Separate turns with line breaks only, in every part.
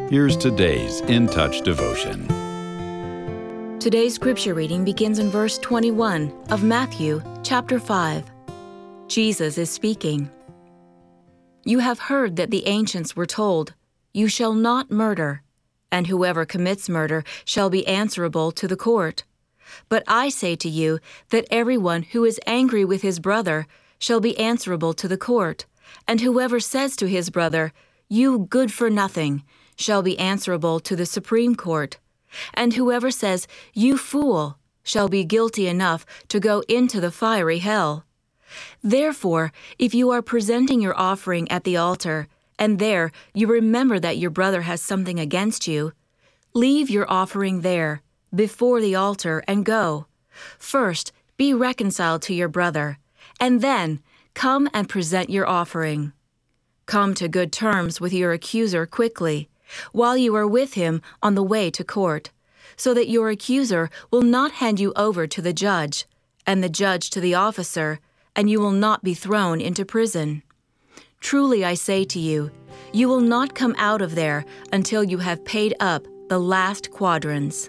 Here's today's In Touch devotion.
Today's scripture reading begins in verse 21 of Matthew chapter 5. Jesus is speaking. You have heard that the ancients were told, "You shall not murder, and whoever commits murder shall be answerable to the court." But I say to you that everyone who is angry with his brother shall be answerable to the court, and whoever says to his brother, "You good for nothing," shall be answerable to the Supreme Court, and whoever says, "You fool," shall be guilty enough to go into the fiery hell. Therefore, if you are presenting your offering at the altar, and there you remember that your brother has something against you, leave your offering there, before the altar, and go. First, be reconciled to your brother, and then come and present your offering. Come to good terms with your accuser quickly, while you are with him on the way to court, so that your accuser will not hand you over to the judge, and the judge to the officer, and you will not be thrown into prison. Truly I say to you, you will not come out of there until you have paid up the last quadrans.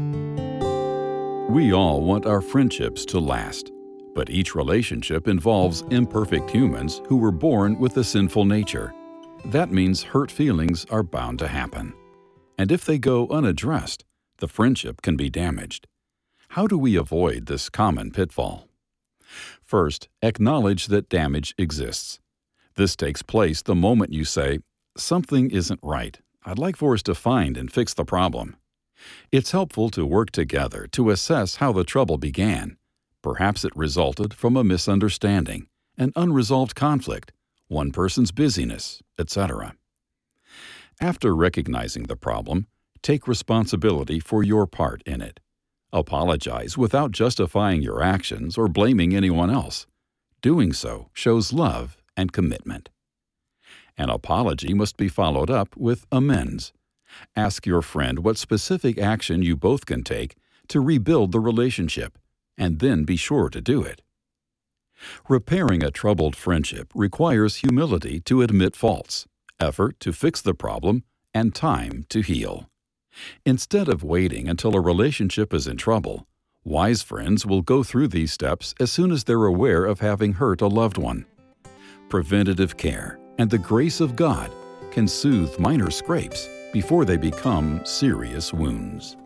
We all want our friendships to last, but each relationship involves imperfect humans who were born with a sinful nature. That means hurt feelings are bound to happen. And if they go unaddressed, the friendship can be damaged. How do we avoid this common pitfall? First, acknowledge that damage exists. This takes place the moment you say, "Something isn't right. I'd like for us to find and fix the problem." It's helpful to work together to assess how the trouble began. Perhaps it resulted from a misunderstanding, an unresolved conflict, one person's busyness, etc. After recognizing the problem, take responsibility for your part in it. Apologize without justifying your actions or blaming anyone else. Doing so shows love and commitment. An apology must be followed up with amends. Ask your friend what specific action you both can take to rebuild the relationship, and then be sure to do it. Repairing a troubled friendship requires humility to admit faults, effort to fix the problem, and time to heal. Instead of waiting until a relationship is in trouble, wise friends will go through these steps as soon as they're aware of having hurt a loved one. Preventative care and the grace of God can soothe minor scrapes before they become serious wounds.